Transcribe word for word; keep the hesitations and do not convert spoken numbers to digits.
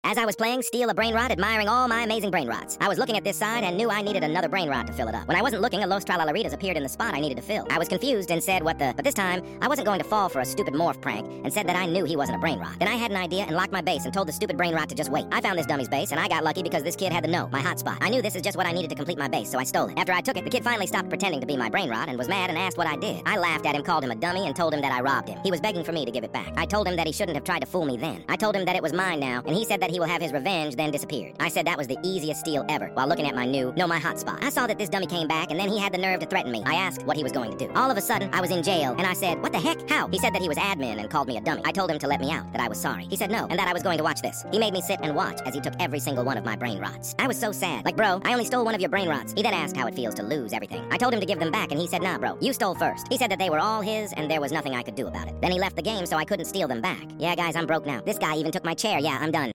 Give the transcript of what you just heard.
As I was playing Steal a Brain Rot, admiring all my amazing brain rots, I was looking at this side and knew I needed another brain rot to fill it up. When I wasn't looking, a Los Tralalaritas appeared in the spot I needed to fill. I was confused and said, what the? But this time, I wasn't going to fall for a stupid morph prank and said that I knew he wasn't a brain rot. Then I had an idea and locked my base and told the stupid brain rot to just wait. I found this dummy's base and I got lucky because this kid had the know, my hotspot. I knew this is just what I needed to complete my base, so I stole it. After I took it, the kid finally stopped pretending to be my brain rot and was mad and asked what I did. I laughed at him, called him a dummy, and told him that I robbed him. He was begging for me to give it back. I told him that he shouldn't have tried to fool me then. I told him that it was mine now, and he said that he will have his revenge, then disappeared. I said that was the easiest steal ever, while looking at my new, no, my hotspot. I saw that this dummy came back, and then he had the nerve to threaten me. I asked what he was going to do. All of a sudden, I was in jail, and I said, what the heck? How? He said that he was admin and called me a dummy. I told him to let me out, that I was sorry. He said no, and that I was going to watch this. He made me sit and watch as he took every single one of my brain rots. I was so sad. Like, bro, I only stole one of your brain rots. He then asked how it feels to lose everything. I told him to give them back, and he said, nah, bro, you stole first. He said that they were all his, and there was nothing I could do about it. Then he left the game, so I couldn't steal them back. Yeah, guys, I'm broke now. This guy even took my chair. Yeah, I'm done.